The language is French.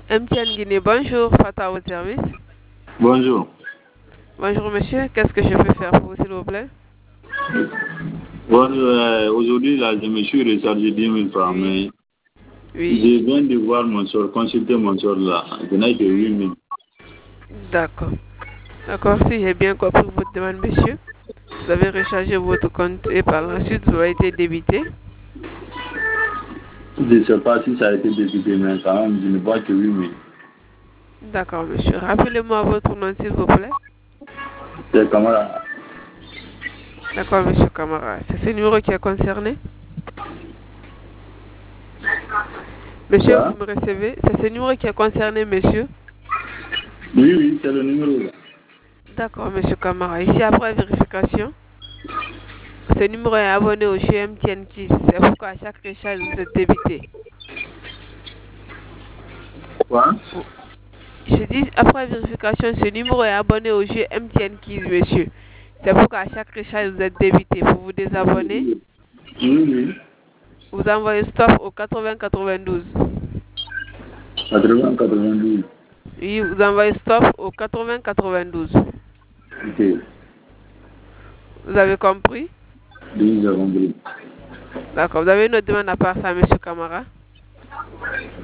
MTN Guinée, bonjour, Fata au service. Bonjour. Bonjour monsieur, qu'est-ce que je peux faire pour vous s'il vous plaît? Bon, aujourd'hui, là, je me suis rechargé 10 000 francs, Oui. mais Oui, je viens de voir mon soeur, consulter mon soeur là. Je n'ai que 8 000. d'accord. D'accord, si j'ai bien compris votre demande monsieur, vous avez rechargé votre compte et par la suite vous avez été débité. Je ne sais pas si ça a été débité, mais quand même, je ne vois que 8 000. D'accord monsieur, rappelez-moi votre nom s'il vous plaît. C'est camarade. D'accord monsieur Camara, c'est ce numéro qui est concerné? Monsieur, vous Ça? me recevez? C'est ce numéro qui est concerné monsieur? Oui, oui, c'est le numéro là. D'accord monsieur Camara, ici après vérification, ce numéro est abonné au jeu MTN Kiss, c'est pourquoi à chaque recharge vous êtes débité. Quoi? Je dis, après vérification, ce numéro est abonné au jeu MTN Kiss, monsieur. C'est pourquoi à chaque recharge, vous êtes débité. Pour vous désabonner, Oui, oui. vous envoyez stop au 80-92. 80-92. Oui, vous envoyez stop au 80-92. Ok. Vous avez compris? Oui, j'ai compris. D'accord. Vous avez une autre demande à part ça, monsieur Camara?